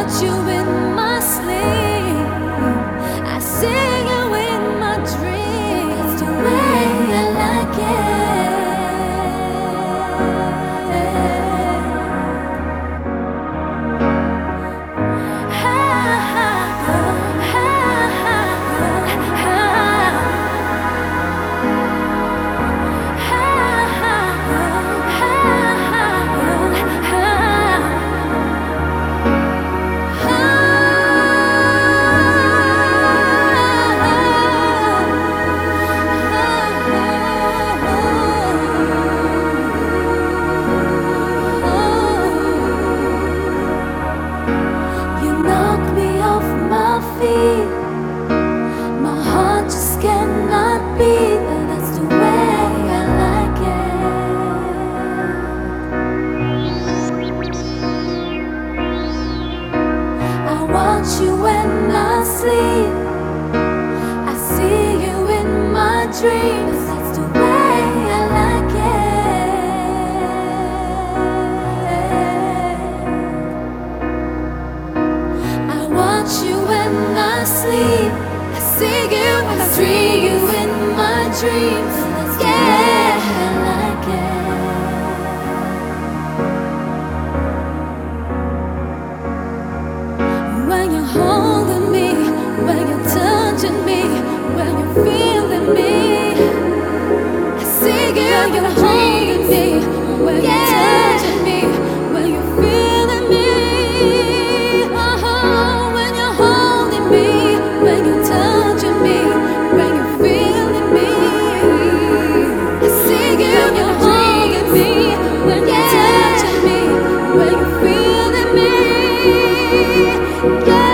you in my sleep. I see you in my dreams. That's the way I like my heart just cannot beat, and that's the way I like it. I want you when I sleep. I see you in my dreams. That's the way I like it. I want you when I sleep. I see you in my dreams. Yeah, I like it. When you're holding me, when you're touching me, when you're feeling me. I see you when you're holding me, when you're touching me, when you're feeling me. When you're holding me, when you're touching me, when you're feeling me. I see you when you're holding me, when you're touching me, when you're feeling me. Yeah.